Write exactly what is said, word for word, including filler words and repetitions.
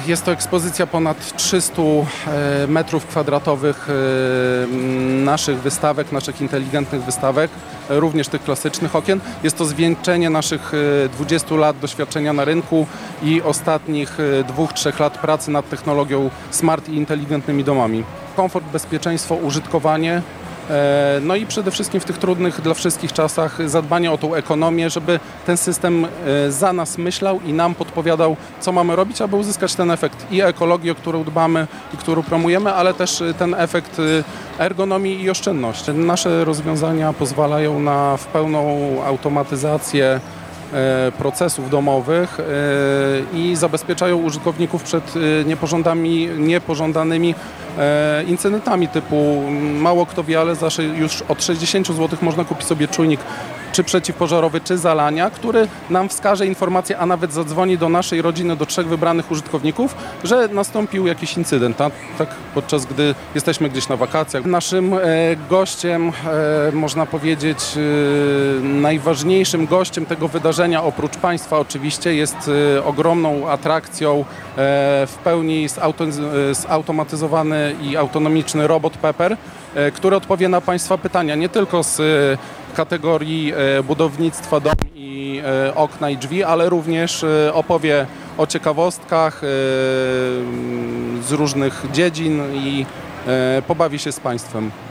Jest to ekspozycja ponad trzysta metrów kwadratowych naszych wystawek, naszych inteligentnych wystawek, również tych klasycznych okien. Jest to zwieńczenie naszych dwudziestu lat doświadczenia na rynku i ostatnich dwóch, trzech lat pracy nad technologią smart i inteligentnymi domami. Komfort, bezpieczeństwo, użytkowanie. No i przede wszystkim w tych trudnych dla wszystkich czasach zadbanie o tą ekonomię, żeby ten system za nas myślał i nam podpowiadał, co mamy robić, aby uzyskać ten efekt i ekologii, o którą dbamy i którą promujemy, ale też ten efekt ergonomii i oszczędności. Nasze rozwiązania pozwalają na w pełną automatyzację procesów domowych i zabezpieczają użytkowników przed niepożądanymi, niepożądanymi incydentami typu, mało kto wie, ale zawsze już od sześćdziesięciu złotych można kupić sobie czujnik czy przeciwpożarowy, czy zalania, który nam wskaże informację, a nawet zadzwoni do naszej rodziny, do trzech wybranych użytkowników, że nastąpił jakiś incydent, tak, tak podczas gdy jesteśmy gdzieś na wakacjach. Naszym e, gościem, e, można powiedzieć, e, najważniejszym gościem tego wydarzenia, oprócz Państwa oczywiście, jest e, ogromną atrakcją, e, w pełni zauto, e, zautomatyzowany i autonomiczny robot Pepper, e, który odpowie na Państwa pytania nie tylko z e, kategorii budownictwa domu i okna i drzwi, ale również opowie o ciekawostkach z różnych dziedzin i pobawi się z Państwem.